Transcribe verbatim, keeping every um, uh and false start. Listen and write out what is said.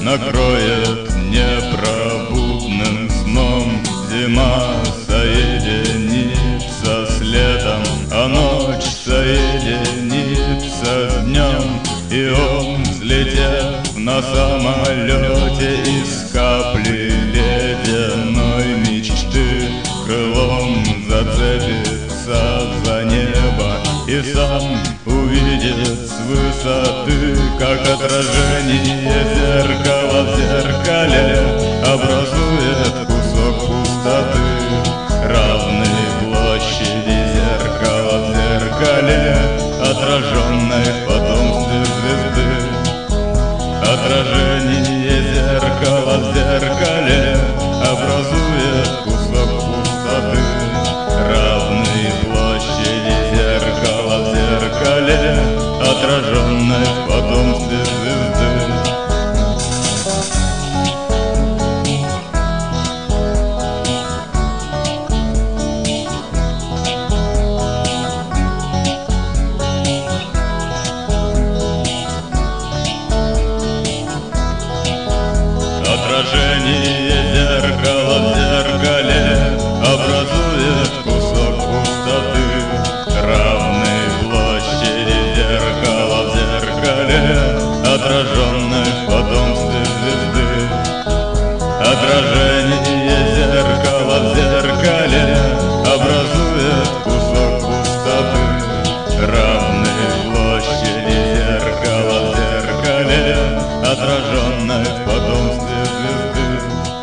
накроет непробудным сном. Зима соединится с летом, а ночь соединится с днем. И он, взлетев на самолете из капли ледяной мечты, крылом зацепится за небо и сам увидит с высоты, как отражение зеркала в зеркале образует кусок пустоты, равной площади зеркала в зеркале, отраженной в потомстве звезды. Отражение зеркала в зеркале образует кусок пустоты, равной площади зеркала в зеркале, отраженной в потомстве звезды. Отражение зеркала в зеркале образует кусок пустоты, равной площади зеркала в зеркале, отраженной в потомстве звезды. Отражение зеркала в зеркале образует кусок пустоты, равной площади зеркала в зеркале, отраженной в потомстве звезды.